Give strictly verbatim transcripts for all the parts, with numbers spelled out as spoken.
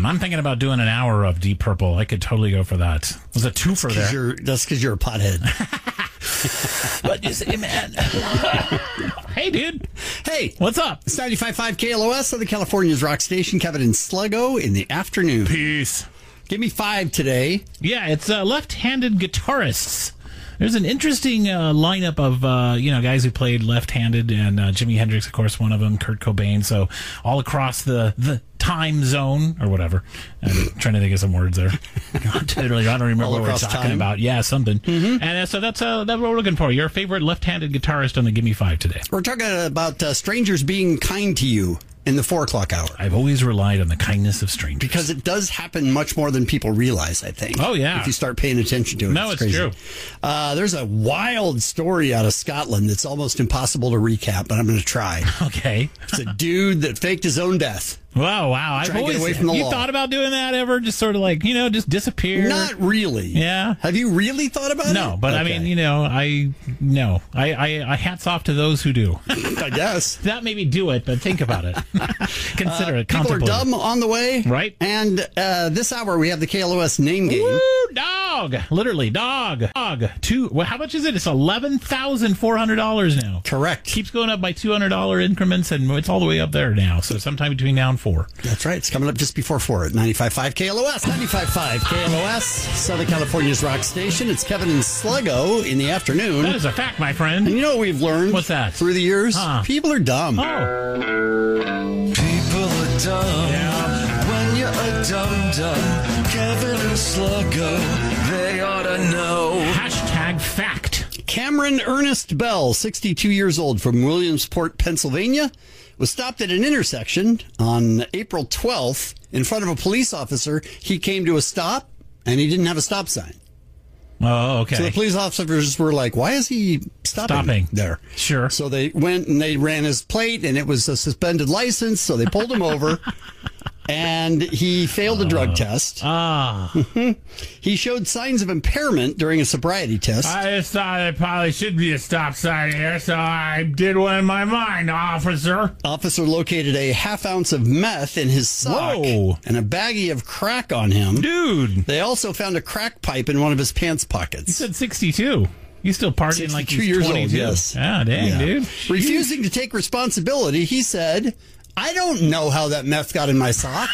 I'm thinking about doing an hour of Deep Purple. I could totally go for that. There's a twofer there. You're, that's because you're a pothead. But you say, man. Hey, dude. Hey. What's up? It's ninety-five point five K L O S on the California's rock station. Kevin and Sluggo in the afternoon. Peace. Give me five today. Yeah, it's uh, left-handed guitarists. There's an interesting uh, lineup of, uh, you know, guys who played left-handed, and uh, Jimi Hendrix, of course, one of them, Kurt Cobain. So all across the, the time zone, or whatever. I'm trying to think of some words there. Literally, I don't remember All what we're across talking time? about. Yeah, something. Mm-hmm. And uh, so that's, uh, that's what we're looking for. Your favorite left-handed guitarist on the Give Me Five today. We're talking about uh, strangers being kind to you in the four o'clock hour. I've always relied on the kindness of strangers. Because it does happen much more than people realize, I think. Oh, yeah. If you start paying attention to it. No, it's, it's crazy. true. Uh, there's a wild story out of Scotland that's almost impossible to recap, but I'm going to try. Okay. It's a dude that faked his own death. Wow, wow. I've Try and get always, away from the you law. thought about doing that ever? Just sort of like, you know, just disappear? Not really. Yeah. Have you really thought about it? No, but I Okay. mean, you know, I, no. I, I, I hats off to those who do. I guess. That maybe do it, but think about it. Consider Uh, it. people are Contemplate it. dumb on the way. Right. And uh, this hour we have the K L O S name game. Woo, dog. Literally, dog. Dog. Two. Well, how much is it? It's eleven thousand four hundred dollars now. Correct. Keeps going up by two hundred dollars increments, and it's all the way up there now. So sometime between now and four. That's right. It's coming up just before four at ninety-five point five K L O S. ninety-five point five K L O S, Southern California's rock station. It's Kevin and Sluggo in the afternoon. That is a fact, my friend. And you know what we've learned? What's that? Through the years? Huh. People are dumb. Oh. People are dumb. Yeah. When you're a dum-dum, Kevin and Sluggo, they ought to know. Hashtag fact. Cameron Ernest Bell, sixty-two years old, from Williamsport, Pennsylvania, was stopped at an intersection on April twelfth in front of a police officer. He came to a stop, and he didn't have a stop sign. Oh, okay. So the police officers were like, why is he stopping, Stopping. there? Sure. So they went and they ran his plate, and it was a suspended license, so they pulled him over. And he failed a drug test. Ah. He showed signs of impairment during a sobriety test. I just thought there probably should be a stop sign here, so I did one in my mind, officer. Officer located a half ounce of meth in his sock Whoa. and a baggie of crack on him. Dude. They also found a crack pipe in one of his pants You pockets. said sixty-two. You still partying like sixty-two he's years old, twenty-two. yes. Ah, dang, Yeah. dude. Refusing to take responsibility, he said, I don't know how that meth got in my sock.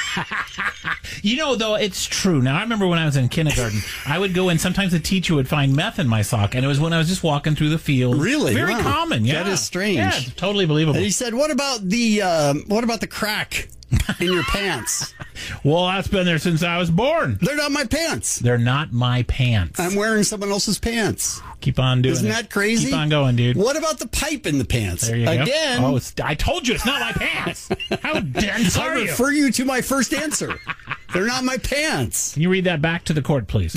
You know, though, it's true. Now, I remember when I was in kindergarten, I would go in, sometimes the teacher would find meth in my sock, and it was when I was just walking through the field. Really? Very Wow. common, yeah. That is strange. Yeah, it's totally believable. And he said, what about the, um, what about the crack in your pants? Well, that's been there since I was born. They're not my pants. They're not my pants. I'm wearing someone else's pants. Keep on doing Isn't it. that crazy? Keep on going, dude. What about the pipe in the pants? There you Again, go. Oh, it's, I told you it's not my pants. How dense I are you? refer you to my first answer. They're not my pants. Can you read that back to the court, please?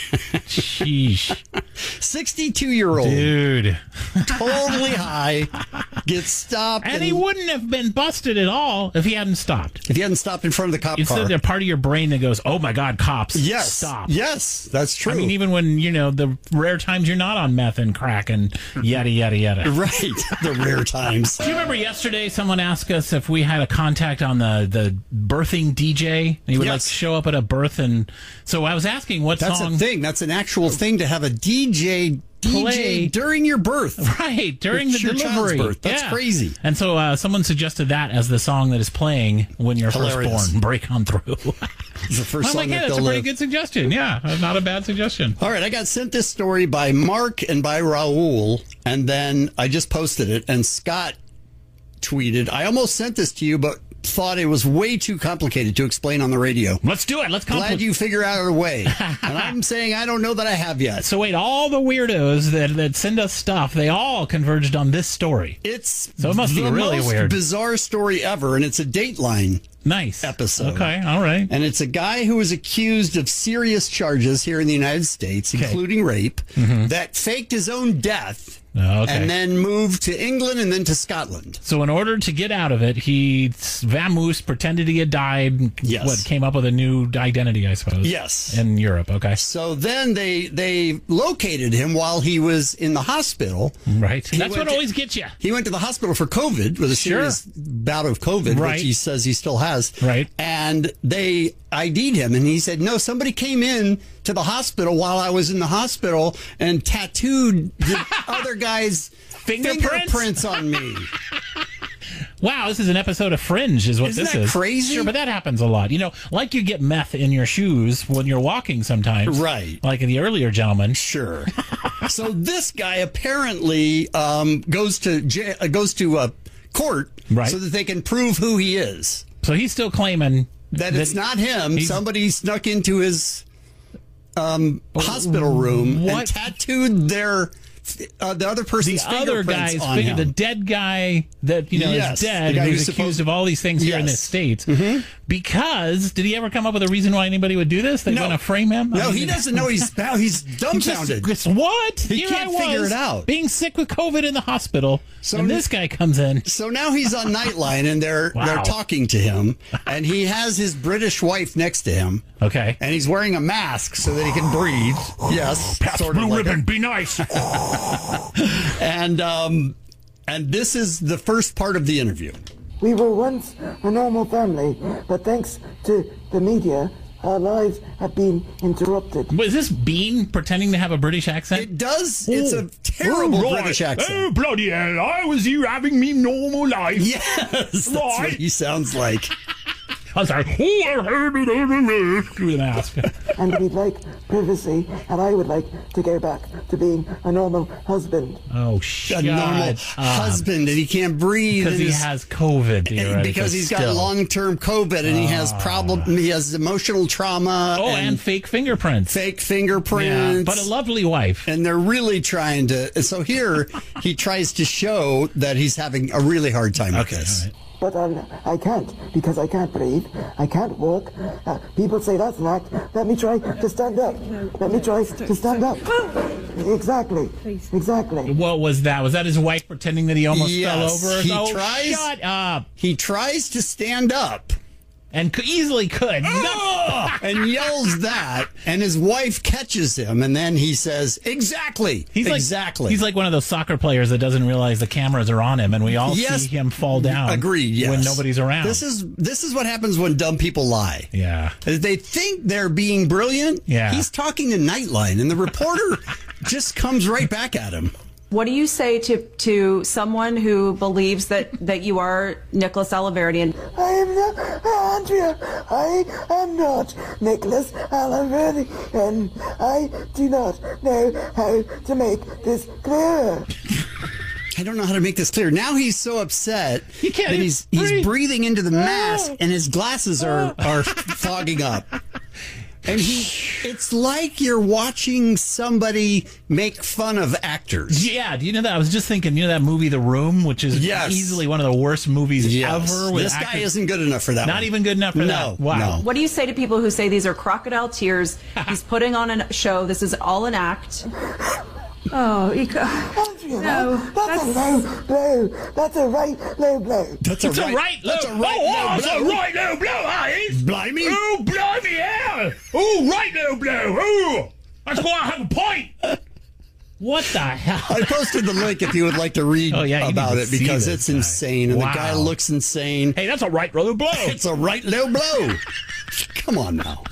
Sheesh. sixty-two-year-old, Dude. totally high, gets stopped. And he wouldn't have been busted at all if he hadn't stopped. if he hadn't stopped in front of the cop It's car. the part of your brain that goes, oh my God, cops. Yes. Stop. Yes, that's true. I mean, even when, you know, the rare times you're not on meth and crack and yada, yada, yada. right. The rare times. Do you remember yesterday someone asked us if we had a contact on the, the birthing D J? He would like Yes. show up at a birth, and so I was asking what That's song. a thing. That's an actual thing to have a D J D J Play. during your birth. Right, during It's the your child's delivery. birth. That's Yeah. crazy. And so uh, someone suggested that as the song that is playing when you're Hilarious. first born. Break on through. It's the first I'm song like, yeah, that that's a they'll pretty live. good suggestion. Yeah, not a bad suggestion. All right, I got sent this story by Mark and by Raul, and then I just posted it, and Scott tweeted, I almost sent this to you, but thought it was way too complicated to explain on the radio. Let's do it. Let's Glad complete. you figure out a way. And I'm saying I don't know that I have yet. So wait, all the weirdos that, that send us stuff, they all converged on this story. It's So it must be the really most weird. bizarre story ever, and it's a Dateline Nice. episode. Okay, all right. And it's a guy who was accused of serious charges here in the United States, Okay. including rape, that faked his own death Oh, okay. and then moved to England and then to Scotland. So in order to get out of it, he vamoosed, pretended he had died. Yes. What, came up with a new identity, I suppose. Yes. In Europe, okay. So then they they located him while he was in the hospital. Right. He That's went what to- always gets you. He went to the hospital for COVID with a Sure. serious bout of COVID, Right. which he says he still has. Right. And And they I D'd him, and he said, no, somebody came in to the hospital while I was in the hospital and tattooed the other guy's Fingerprints? fingerprints on me. Wow, this is an episode of Fringe, is what Isn't this that is. crazy? Sure, but that happens a lot. You know, like you get meth in your shoes when you're walking sometimes. Right. Like in the earlier gentleman. Sure. So this guy apparently um, goes to j- uh, goes to uh, court Right. so that they can prove who he is. So he's still claiming That it's not him. he's- Somebody snuck into his um, hospital room What? and tattooed their uh, the other the person's other fingerprints guy's on figure, him. the dead guy that you know Yes, is the dead, guy who's who's accused supposed- of all these things here in the Yes. States. Because did he ever come up with a reason why anybody would do this? They're No. going to frame him? No, I he mean, doesn't know he's now he's Just, dumbfounded. just what? He Here can't I was, figure it out. Being sick with COVID in the hospital, So and this guy comes in. So now he's on Nightline, and they're Wow. they're talking to him, and he has his British wife next to him, Okay. and he's wearing a mask so that he can breathe. Yes, sort of like a- be nice. and um, and this is the first part of the interview. We were once a normal family, but thanks to the media, our lives have been interrupted. Was this Bean pretending to have a British accent? It does. It's a terrible British accent. Oh, bloody hell. I was you having me normal life. Yes, that's what Right. he sounds like. I was like, through the mask. And we'd like privacy, and I would like to go back to being a normal husband. Oh, A shut normal up. husband, and he can't breathe. Because and he his- has COVID. theoretically, because he's got still. long-term COVID, and he has problem. He has emotional trauma. Oh, and, fake fingerprints. fake Yeah, fingerprints. but a lovely wife. and they're really trying to. and So here he tries to show that he's having a really hard time with Okay, this. all right. But I'm, I can't, because I can't breathe, I can't walk. Uh, people say that's an act. Let me try to stand up. Let me try to stand up. Exactly, exactly. What was that? Was that his wife pretending that he almost Yes, fell over? he oh, tries- shut up. He tries to stand up And could, easily could. "Ah!" and yells that, and his wife catches him, and then he says, "Exactly, He's like, exactly." He's like one of those soccer players that doesn't realize the cameras are on him, and we all Yes. see him fall down. Agreed. Yes. When nobody's around. This is this is what happens when dumb people lie. yeah. They think they're being brilliant. Yeah. He's talking to Nightline, and the reporter just comes right back at him. What do you say to to someone who believes that, that you are Nicholas Alaverdi? And I am not, Andrea, I am not Nicholas Alaverdi, and I do not know how to make this clear. I don't know how to make this clear. Now he's so upset He can't that even he's he's breathe. breathing into the mask, and his glasses are are fogging up. And he, it's like you're watching somebody make fun of actors. Yeah, do you know that? I was just thinking, you know that movie The Room, which is Yes. easily one of the worst movies ever. With This guy actors- isn't good enough for that. Not one. even good enough for no, that. Wow. No. what do you say to people who say these are crocodile tears? He's putting on a show. This is all an act. Oh, you ca- Andrea, No, that's, a low blow. That's a right low blow. That's It's a right, That's low, a right. oh, low it's blow. a right low blow, that is. Blimey. Oh, blimey, yeah. Oh, right low blow. Oh, that's why I have a point. What the hell? I posted the link if you would like to read Oh, yeah, you about need to it see because this it's guy. insane, and Wow. the guy looks insane. Hey, that's a right low blow. It's a right low blow. Come on now.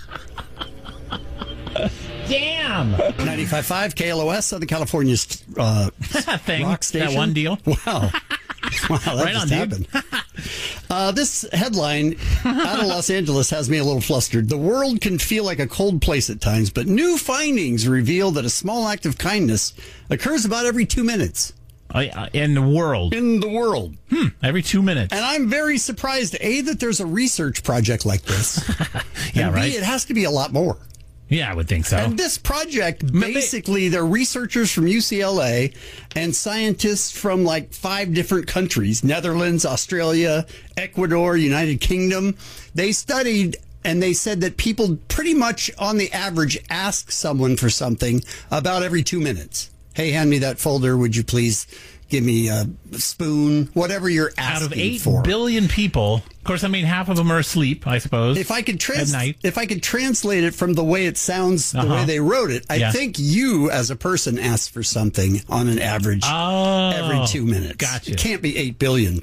Damn. ninety-five point five K L O S, Southern California's uh, That thing. rock station. That one deal. Wow. Wow, that Right just on, dude. happened. Uh, this headline out of Los Angeles has me a little flustered. The world can feel like a cold place at times, but new findings reveal that a small act of kindness occurs about every two minutes Oh, yeah, in the world. in the world. Every two minutes. And I'm very surprised, A, that there's a research project like this. Yeah, and B, right? it has to be a lot more. Yeah, I would think so. And this project, Maybe- basically, they're researchers from U C L A and scientists from like five different countries, Netherlands, Australia, Ecuador, United Kingdom. They studied and they said that people pretty much on the average ask someone for something about every two minutes. Hey, hand me that folder. Would you please give me a spoon? Whatever you're asking Out of eight for. billion people, of course, I mean, half of them are asleep, I suppose. If I could trans- At night. if I could translate it from the way it sounds, the Uh-huh. way they wrote it, I Yeah. think you as a person ask for something on an average Oh, every two minutes. gotcha. It can't be eight billion.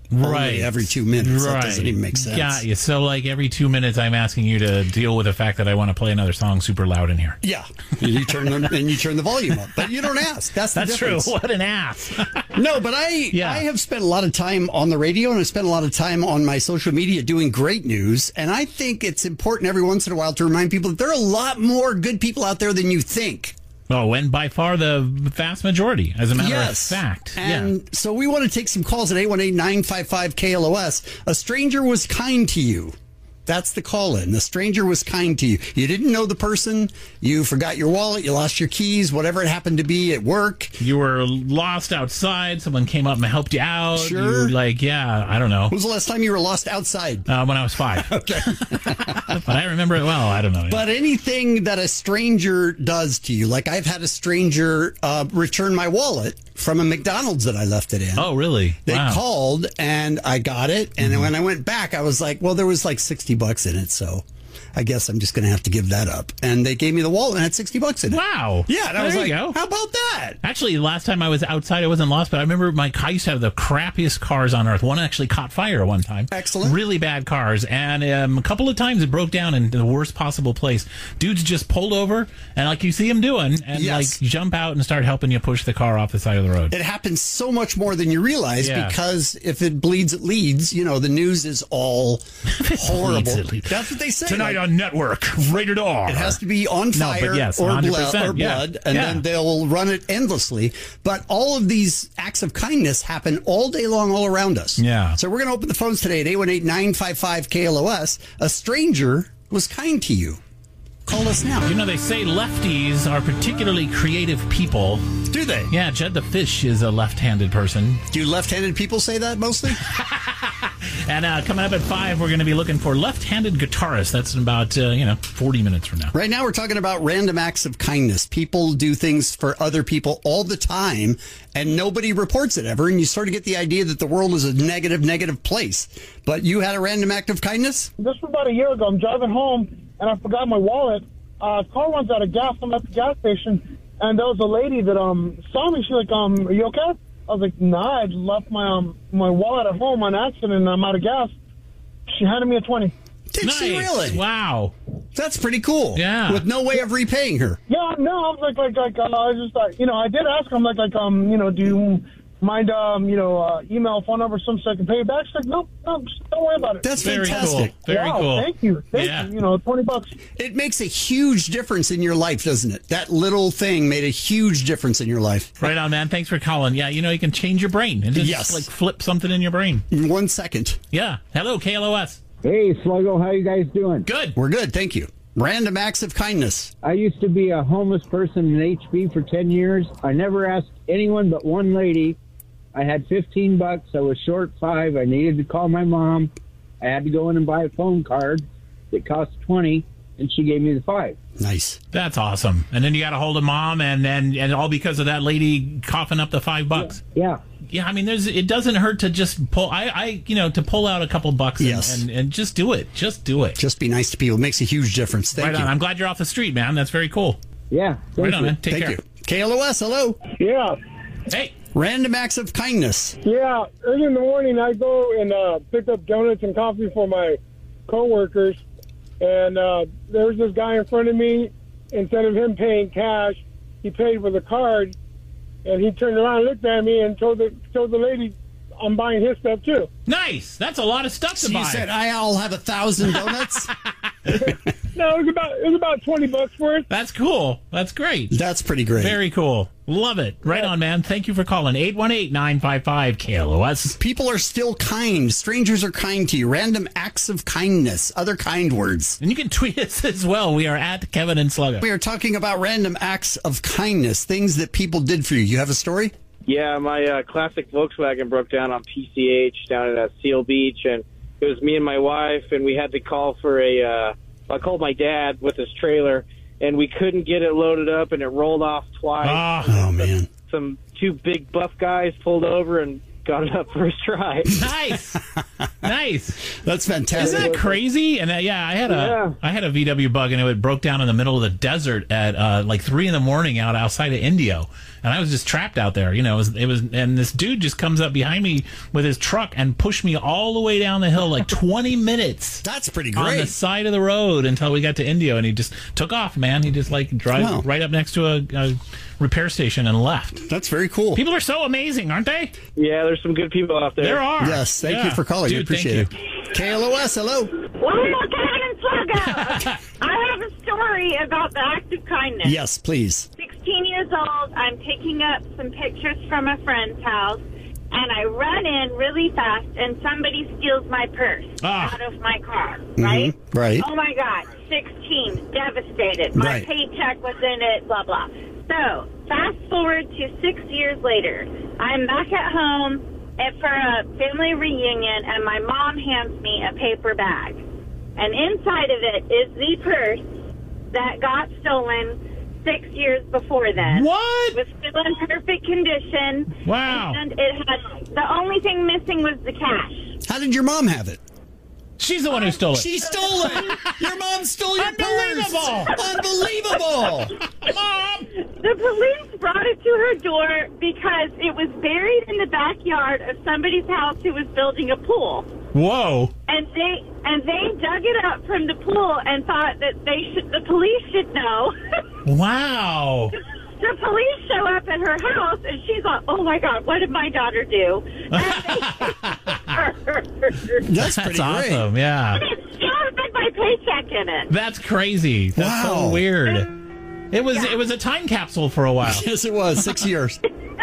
Right. Only every two minutes. Right. That doesn't even make sense. Got you. So, like, every two minutes, I'm asking you to deal with the fact that I want to play another song super loud in here. Yeah. And you turn them, and you turn the volume up. But you don't ask. That's the That's difference. true. What an ass. No, but I Yeah. I have spent a lot of time on the radio, and I spent a lot of time on my social media doing great news. And I think it's important every once in a while to remind people that there are a lot more good people out there than you think. Oh, and by far the vast majority, as a matter Yes. of fact. And yeah. so we want to take some calls at eight one eight, nine five five, K L O S. A stranger was kind to you. That's the call in. The stranger was kind to you. You didn't know the person. You forgot your wallet. You lost your keys, whatever it happened to be at work. You were lost outside. Someone came up and helped you out. Sure. You were like, yeah, I don't know. When was the last time you were lost outside? Uh, when I was five. Okay. But I remember it well. I don't know. But anything that a stranger does to you, like I've had a stranger uh, return my wallet from a McDonald's that I left it in. Oh, really? They Wow. called and I got it. And Mm-hmm. when I went back, I was like, well, there was like sixty bucks in it. So I guess I'm just going to have to give that up. And they gave me the wallet and had sixty bucks in it. Wow. Yeah. And I There was you like, go. how about that? Actually, last time I was outside, I wasn't lost, but I remember my car used to have the crappiest cars on earth. One actually caught fire one time. Excellent. Really bad cars. And um, a couple of times it broke down in the worst possible place. Dudes just pulled over, and like you see them doing, and Yes. like jump out and start helping you push the car off the side of the road. It happens so much more than you realize Yeah. because if it bleeds, it leads. You know, the news is all horrible. bleeds, it leads. That's what they say. Tonight Like, on Network, rated R. it has to be on No, but fire yes, or, one hundred blood, percent, or yeah. blood, and Yeah. then they'll run it endlessly. But all of these acts of kindness happen all day long, all around us. Yeah. So we're going to open the phones today at eight one eight, nine five five, K L O S. A stranger was kind to you. Call us now. You know, they say lefties are particularly creative people. Do they? Yeah, Jed the Fish is a left-handed person. Do left-handed people say that mostly? And uh, coming up at five, we're going to be looking for left-handed guitarists. That's in about, uh, you know, forty minutes from now. Right now, we're talking about random acts of kindness. People do things for other people all the time, and nobody reports it ever. And you sort of get the idea that the world is a negative, negative place. But you had a random act of kindness? This was about a year ago. I'm driving home, and I forgot my wallet. Uh, car runs out of gas. I'm at the gas station, and there was a lady that um saw me. She's like, um, are you okay? I was like, nah, I left my um my wallet at home on accident, and I'm out of gas. She handed me a twenty. Did Nice. she really? Wow. That's pretty cool. Yeah. With no way of repaying her. Yeah, no, I was like, like, like, uh, I was just like, you know, I did ask her. I'm like, like, um, you know, do you mind, um, you know, uh, email, phone number, something so I can pay you back? She's like, nope, no, just don't worry about it. That's Very fantastic. cool. Very wow, cool. Thank you. Thank Yeah. you. You know, twenty bucks. It makes a huge difference in your life, doesn't it? That little thing made a huge difference in your life. Right on, man. Thanks for calling. Yeah, you know, you can change your brain and just Yes. like flip something in your brain. In one second. Yeah. Hello, K L O S. Hey, Sluggo, how you guys doing? Good. We're good. Thank you. Random acts of kindness. I used to be a homeless person in H B for ten years. I never asked anyone but one lady. I had fifteen bucks. I was short five. I needed to call my mom. I had to go in and buy a phone card that cost twenty, and she gave me the five. Nice. That's awesome. And then you got a hold of mom, and then and all because of that lady coughing up the five bucks. Yeah. Yeah, I mean, there's it doesn't hurt to just pull. I, I you know, to pull out a couple bucks and, Yes. and, and just do it. Just do it. Just be nice to people. It makes a huge difference. Thank right you. on. I'm glad you're off the street, man. That's very cool. Yeah. Thank Right on, you. man. Take Thank care. you. K L O S, hello. Yeah. Hey. Random acts of kindness. Yeah, early in the morning I go and uh, pick up donuts and coffee for my coworkers, and uh, there was this guy in front of me. Instead of him paying cash, he paid with a card, and he turned around and looked at me and told the told the lady I'm buying his stuff too. Nice. That's a lot of stuff to So buy. you said, I'll have a thousand donuts? No, it was about it was about twenty bucks worth. That's cool. That's great. That's pretty great. Very cool. Love it. Right on, man. Thank you for calling. eight one eight, nine five five, K L O S. People are still kind. Strangers are kind to you. Random acts of kindness. Other kind words. And you can tweet us as well. We are at Kevin and Sluggo. We are talking about random acts of kindness. Things that people did for you. You have a story? Yeah, my uh, classic Volkswagen broke down on P C H down at uh, Seal Beach, and it was me and my wife, and we had to call for a, uh, I called my dad with his trailer, and we couldn't get it loaded up, and it rolled off twice. Ah, Oh, man. Some two big buff guys pulled over and got it up first try. nice. Nice. That's fantastic. Isn't that crazy? And uh, yeah, I had a Yeah. I had a V W bug, and it broke down in the middle of the desert at uh, like three in the morning out outside of Indio, and I was just trapped out there. You know, it was, it was and this dude just comes up behind me with his truck and pushed me all the way down the hill, like twenty minutes. That's pretty On the great. side of the road until we got to Indio, and he just took off, man. He just like drive Wow. right up next to a, a repair station and left. That's very cool. People are so amazing, aren't they? Yeah, there's some good people out there. There are. Yes, thank Yeah. you for calling. Dude, I appreciate thank it. K L O S, hello. Well, Kevin and Sluggo. I have a story about the act of kindness. Yes, please. sixteen years old, I'm picking up some pictures from a friend's house, and I run in really fast, and somebody steals my purse Ah. out of my car, right? Right. Oh, my God. sixteen, devastated. My Right. paycheck was in it, blah, blah. So, fast forward to six years later. I'm back at home and for a family reunion, and my mom hands me a paper bag. And inside of it is the purse that got stolen six years before then. What? It was still in perfect condition. Wow. And it had, the only thing missing was the cash. How did your mom have it? She's the one who stole it. She stole it. Your mom stole your Unbelievable. purse. Unbelievable. Mom! The police brought it to her door because it was buried in the backyard of somebody's house who was building a pool. Whoa. And they and they dug it up from the pool and thought that they should the police should know. Wow. The police show up at her house and she's like, "Oh my God, what did my daughter do?" That's pretty That's awesome. Yeah. It still had my paycheck in it. That's crazy. That's Wow. so weird. It was it was a time capsule for a while. great. Yes, it was. Six years.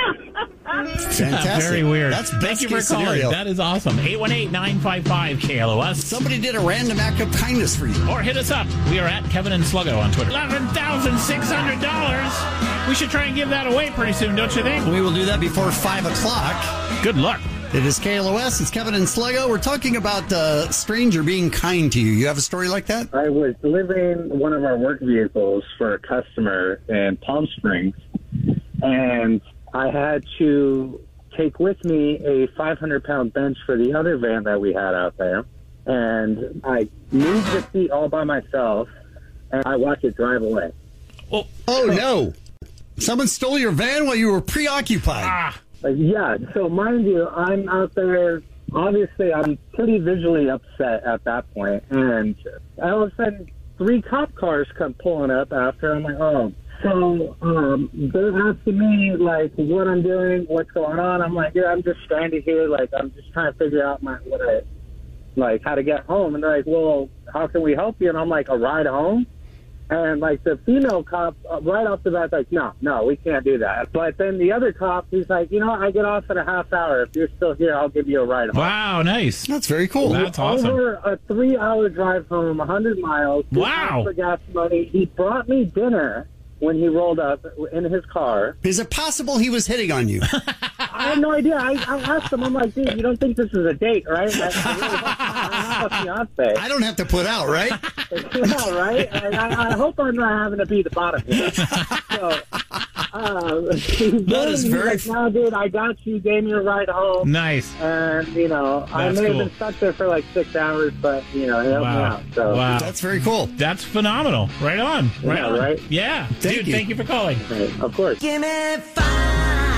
Fantastic. Very weird. That's Thank best you for case calling. scenario. That is awesome. eight one eight, nine five five, K L O S. Somebody did a random act of kindness for you. Or hit us up. We are at Kevin and Sluggo on Twitter. eleven thousand six hundred dollars. We should try and give that away pretty soon, don't you think? We will do that before five o'clock. Good luck. It is K L O S. It's Kevin and Sluggo. We're talking about uh, a stranger being kind to you. You have a story like that? I was delivering one of our work vehicles for a customer in Palm Springs, and I had to take with me a five hundred pound bench for the other van that we had out there. And I moved the seat all by myself, and I watched it drive away. Oh, Oh, no. Someone stole your van while you were preoccupied. ah. Like, yeah, so mind you, I'm out there. Obviously, I'm pretty visually upset at that point, and all of a sudden, three cop cars come pulling up after. I'm like, oh. So um, they're asking me, like, what I'm doing, what's going on. I'm like, yeah, I'm just stranded here. Like, I'm just trying to figure out my what I, like, how to get home. And they're like, well, how can we help you? And I'm like, a ride home? And, like, the female cop, uh, right off the bat, like, no, no, we can't do that. But then the other cop, he's like, you know, I get off in a half hour. If you're still here, I'll give you a ride home. Wow, nice. That's very cool. That's awesome. Over a three-hour drive home, one hundred miles. two Wow. times For gas money. He brought me dinner when he rolled up in his car. Is it possible he was hitting on you? I have no idea. I, I asked him, I'm like, dude, you don't think this is a date, right? I, I really don't. I have a fiance. I don't have to put out, right? Yeah, right? And I, I hope I'm not having to be the bottom here. So, um, That is he's very like, no, dude, I got you. Gave me a ride home. Nice. And, you know, I That's may cool. have been stuck there for like six hours, but, you know, it helped me Wow. out. So, Wow. That's very cool. That's phenomenal. Right on. Right Yeah, on. right? Yeah. Thank Dude, you. thank you for calling. right, of course. Give me five.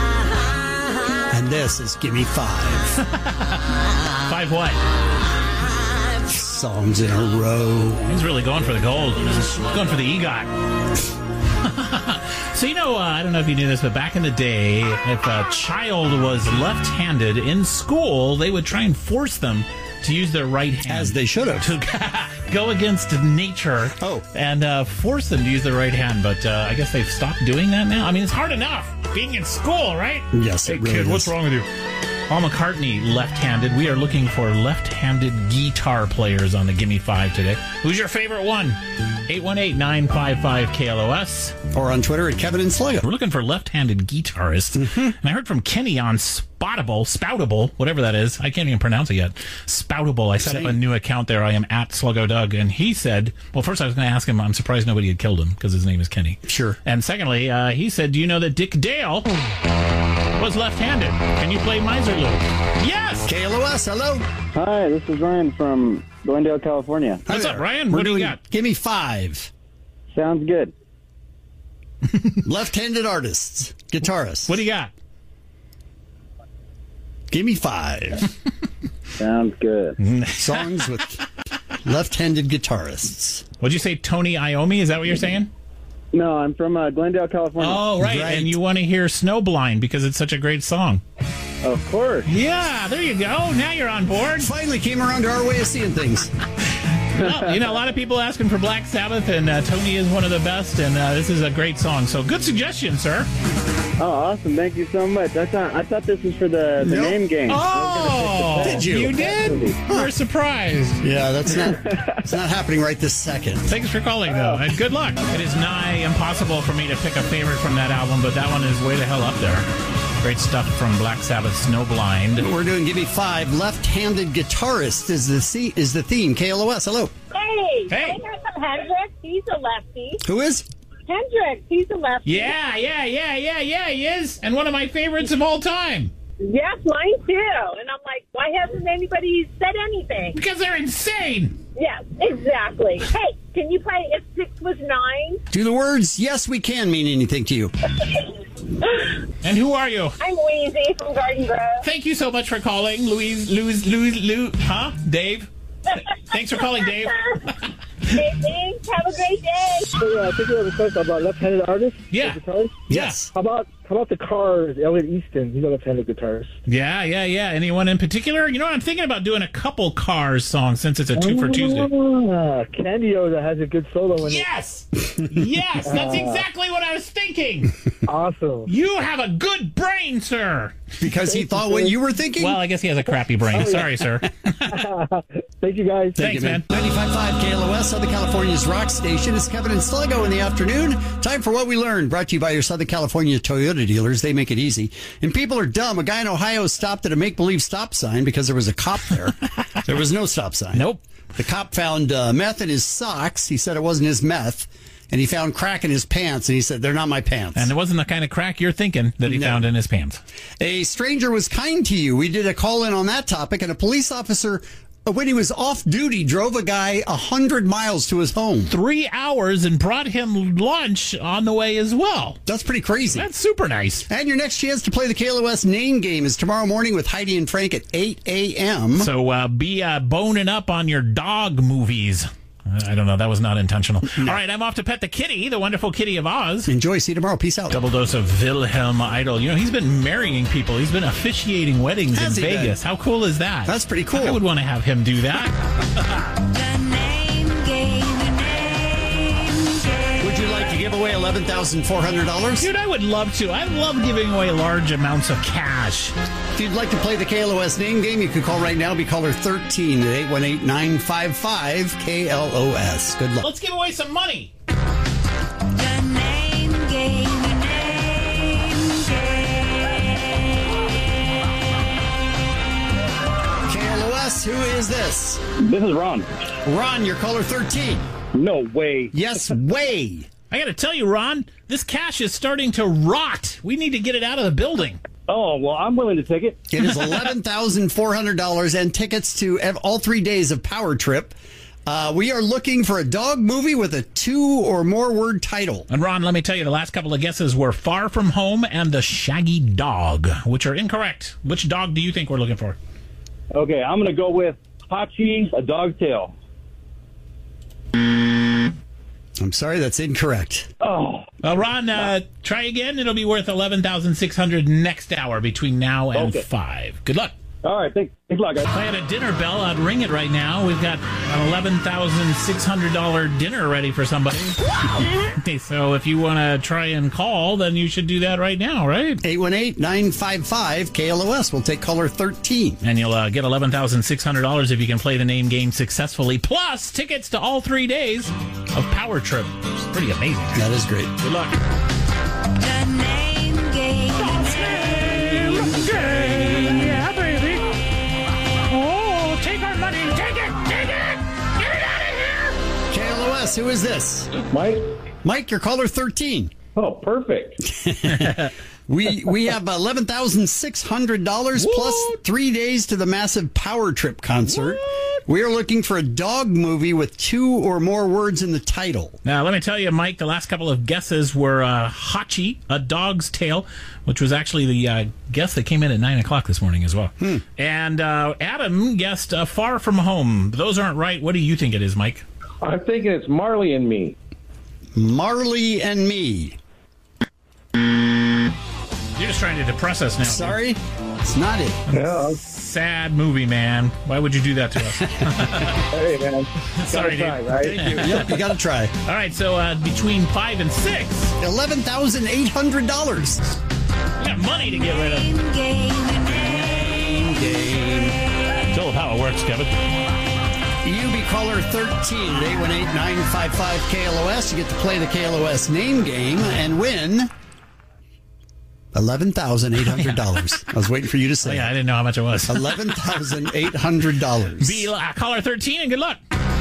And this is Gimme Five. Five what? Songs in a row. He's really going for the gold. Going for the EGOT. So, you know, uh, I don't know if you knew this, but back in the day, if a child was left-handed in school, they would try and force them to use their right hand. As they should have. To go against nature. Oh. And uh, force them to use their right hand. But uh, I guess they've stopped doing that now. I mean, it's hard enough being in school, right? Yes, Hey, it really kid, is. what's wrong with you? Paul McCartney, left-handed. We are looking for left-handed guitar players on the Gimme Five today. Who's your favorite one? eight one eight, nine five five, K L O S. Or on Twitter at Kevin and Sluggo. We're looking for left-handed guitarists. Mm-hmm. And I heard from Kenny on Spoutable, Spoutable, whatever that is. I can't even pronounce it yet. Spoutable. I set up a new account there. I am at Sluggo Doug. And he said, well, first I was going to ask him, I'm surprised nobody had killed him because his name is Kenny. Sure. And secondly, uh, he said, do you know that Dick Dale was left-handed? Can you play Miserloo? Yes! K L O S, hello. Hi, this is Ryan from Glendale, California. Hi What's there. up, Ryan? We're What do you doing got? Give me five. Sounds good. Left-handed artists, guitarists. What do you got? Give me five. Sounds good. Songs with left-handed guitarists. What'd you say, Tony Iommi? Is that what you're saying? No, I'm from uh, Glendale, California. Oh, right. Right. And you want to hear Snowblind because it's such a great song. Of course. Yeah, there you go. Now you're on board. Finally came around to our way of seeing things. Well, you know, a lot of people asking for Black Sabbath, and uh, Tony is one of the best, and uh, this is a great song. So good suggestion, sir. Oh, awesome. Thank you so much. I thought I thought this was for the, the Nope. name game. Oh, Did you? You did? We're surprised. Yeah, that's not it's not happening right this second. Thanks for calling, though, and good luck. It is nigh impossible for me to pick a favorite from that album, but that one is way the hell up there. Great stuff from Black Sabbath, Snowblind. We're doing Give Me Five. Left-handed guitarist is the se- is the theme. K L O S, hello. Hey, Hey. I heard from Hendrix. He's a lefty. Who is? Hendrix, he's a lefty. Yeah, yeah, yeah, yeah, yeah, he is. And one of my favorites of all time. Yes, mine too. And I'm like, why hasn't anybody said anything? Because they're insane. Yes, exactly. Hey, can you play If Six Was Nine? Do the words "Yes, we can" mean anything to you? And who are you? I'm Wheezy from Garden Grove. Thank you so much for calling, Louise, Louise, Louise, Lou, huh? Dave? Thanks for calling, Dave. Hey, thanks. Have a great day. So, uh, I think we have a question about left-handed artists. Yeah. Guitarists. Yes. How about how about the Cars? Elliot Easton. He's a left-handed guitarist. Yeah, yeah, yeah. Anyone in particular? You know, I'm thinking about doing a couple Cars songs since it's a two for Tuesday. Ah, Candio that has a good solo in Yes! Yes, that's exactly what I was thinking. it. Awesome. You have a good brain, sir. Because he thought what you were thinking? Well, I guess he has a crappy brain. Sorry, sir. Thank you, guys. Thanks, man. ninety-five point five K L O S, Southern California's rock station. It's Kevin and Sluggo in the afternoon. Time for What We Learned, brought to you by your Southern California Toyota dealers. They make it easy. And people are dumb. A guy in Ohio stopped at a make-believe stop sign because there was a cop there. There was no stop sign. Nope. The cop found uh, meth in his socks. He said it wasn't his meth. And he found crack in his pants, and he said, they're not my pants. And it wasn't the kind of crack you're thinking that he No. found in his pants. A stranger was kind to you. We did a call-in on that topic, and a police officer, uh, when he was off duty, drove a guy one hundred miles to his home. Three hours and brought him lunch on the way as well. That's pretty crazy. That's super nice. And your next chance to play the K L O S name game is tomorrow morning with Heidi and Frank at eight a.m. So uh, be uh, boning up on your dog movies. I don't know. That was not intentional. All right, I'm off to pet the kitty, the wonderful kitty of Oz. Enjoy. See you tomorrow. Peace out. Double dose of Wilhelm Idol. You know, he's been marrying people. He's been officiating weddings Has in he Vegas. been? How cool is that? That's pretty cool. I would want to have him do that. Would you like to give away eleven thousand four hundred dollars? Dude, I would love to. I love giving away large amounts of cash. If you'd like to play the K L O S name game, you can call right now. Be caller thirteen at eight one eight, nine five five, K L O S. Good luck. Let's give away some money. K L O S, who is this? This is Ron. Ron, you're caller thirteen. No way. Yes, way. I got to tell you, Ron, this cash is starting to rot. We need to get it out of the building. Oh, well, I'm willing to take it. It is eleven thousand four hundred dollars and tickets to ev- all three days of Power Trip. Uh, we are looking for a dog movie with a two or more word title. And Ron, let me tell you, the last couple of guesses were Far From Home and The Shaggy Dog, which are incorrect. Which dog do you think we're looking for? Okay, I'm going to go with Hachi, a dog tail. I'm sorry, that's incorrect. Oh. Well, Ron, uh, try again. It'll be worth eleven thousand six hundred dollars next hour between now and Okay. five. Good luck. All right, thanks, thanks a lot, guys. If I had a dinner bell, I'd ring it right now. We've got an eleven thousand six hundred dollars dinner ready for somebody. Okay, so if you want to try and call, then you should do that right now, right? eight one eight, nine five five, K L O S. We'll take caller thirteen. And you'll uh, get eleven thousand six hundred dollars if you can play the name game successfully, plus tickets to all three days of Power Trip. It's pretty amazing. That is great. Good luck. Yeah, baby. Oh, take our money. Take it. Take it. Get it out of here. K L O S, who is this? Mike? Mike, you're caller thirteen. Oh, perfect. We we have eleven thousand six hundred dollars plus three days to the massive Power Trip concert. What? We are looking for a dog movie with two or more words in the title. Now, let me tell you, Mike, the last couple of guesses were uh, Hachi, A Dog's Tale, which was actually the uh, guess that came in at nine o'clock this morning as well. Hmm. And uh, Adam guessed uh, Far From Home. Those aren't right. What do you think it is, Mike? I'm thinking it's Marley and Me. Marley and Me. You're just trying to depress us now. Sorry, it's not it. Yeah. Sad movie, man. Why would you do that to us? Hey, man. Sorry, try, dude. right? Thank you. Yep, you got to try. All right, so uh, between five and six, eleven thousand eight hundred dollars. You got money to get rid of. Game, game. Tell them how it works, Kevin. You be caller thirteen at eight one eight, nine five five, K L O S. You get to play the K L O S name game and win eleven thousand eight hundred dollars. I was waiting for you to say. Oh, yeah, I didn't know how much it was. eleven thousand eight hundred dollars. Be uh, caller thirteen and good luck.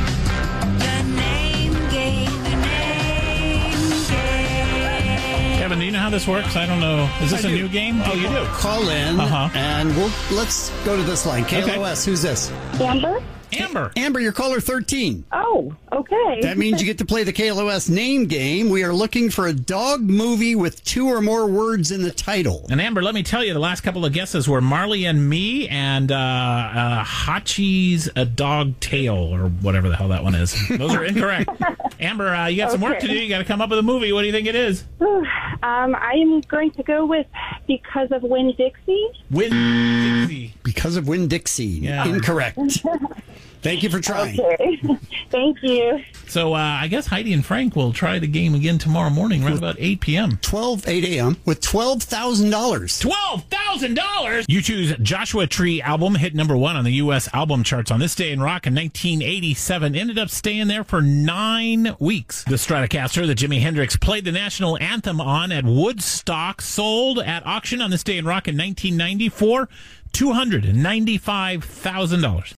Kevin, do you know how this works? I don't know. Is this I a do. new game? Oh, you do. Call in, Uh-huh. and we'll let's go to this line. K L O S, Okay. who's this? Amber? Amber. Amber, you're caller thirteen. Oh, okay. That means you get to play the K L O S name game. We are looking for a dog movie with two or more words in the title. And Amber, let me tell you, the last couple of guesses were Marley and Me and uh, uh, Hachi's A Dog Tale, or whatever the hell that one is. Those are incorrect. Amber, uh, you got some work to do. You got to come up with a movie. What do you think it is? um, I am going to go with Because of Winn-Dixie. Winn-Dixie. Because of Winn-Dixie. Yeah. Incorrect. Thank you for trying. Okay. Thank you. So uh, I guess Heidi and Frank will try the game again tomorrow morning, right about eight p.m. twelve, eight a.m. with twelve thousand dollars. twelve thousand dollars! You choose Joshua Tree album, hit number one on the U S album charts on This Day in Rock in nineteen eighty-seven. Ended up staying there for nine weeks. The Stratocaster that Jimi Hendrix played the national anthem on at Woodstock sold at auction on This Day in Rock in nineteen ninety-four, two hundred ninety-five thousand dollars.